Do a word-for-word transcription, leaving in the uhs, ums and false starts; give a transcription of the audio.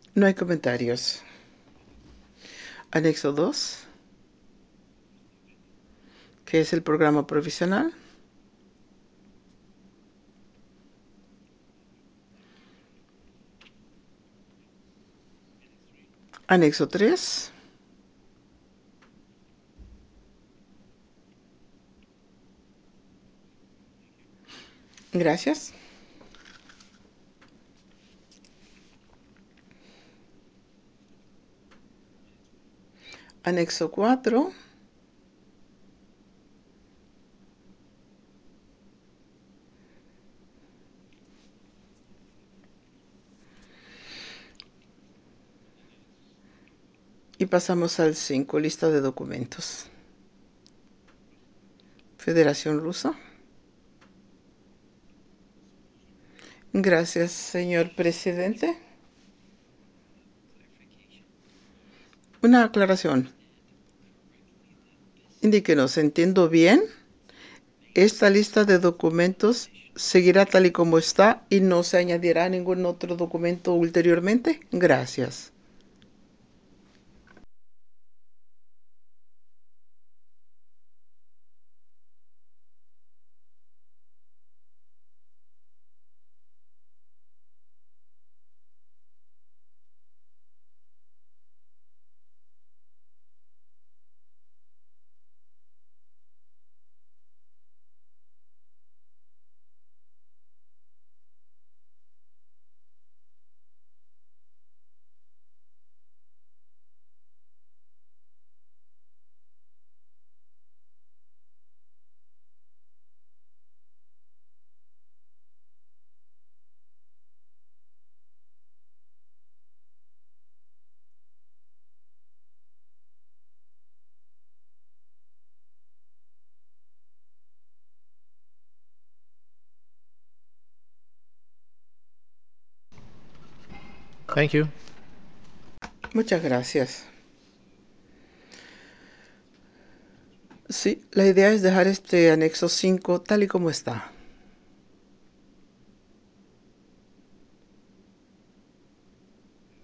No hay comentarios. Anexo dos, que es el programa provisional. Anexo tres. Gracias. Anexo cuatro. Y pasamos al cinco, lista de documentos. Federación Rusa. Gracias, señor presidente. Una aclaración. Indíquenos, ¿entiendo bien? Esta lista de documentos seguirá tal y como está y no se añadirá ningún otro documento ulteriormente. Gracias. Thank you. Muchas gracias. Sí, la idea es dejar este anexo cinco tal y como está.